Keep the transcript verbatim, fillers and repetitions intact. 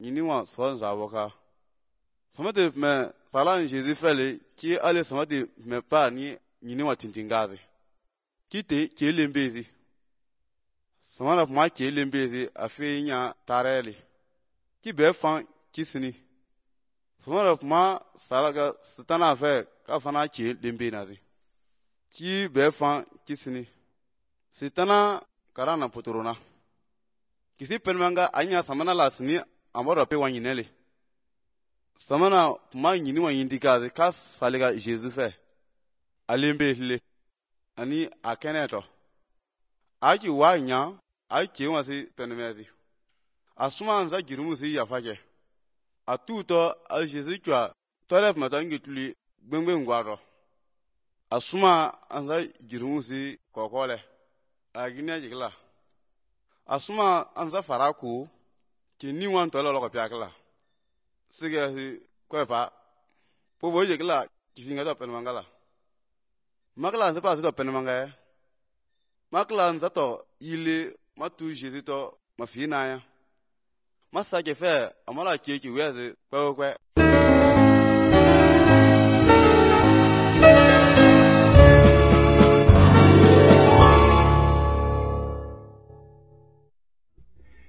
ni wa so za boka sama de me sala Jésus fele ki ale sama de me pa ni ni wa tintingazi ki te ki lembezi sama na ma ki lembezi afi nya tareli ki be fan ki sini sama na ma sala ga stana fe ka fana ki lembe nazi ki be fan ki sini sitana karana puturuna kisi pelmanga anya samana la sini amoro pe wanyinele samana ma nyini wanyindikaze ka salega Jésus fe alembe le ani akeneto aji wanya aji wasi penmezi asuma anza girumu si yafake atuto a Jésus kwa tolef matangi tuli gbengbe ngwaro asuma anza girumu si kokole agine jigla asuma anza faraku ki ni wan tolo loko piakla sige si kwepa povo jigla kisinga to penmangala makla anza pa to penmanga makla anza to ile matu Jésus to mafina ya masake fe amala keki weze kwe kwe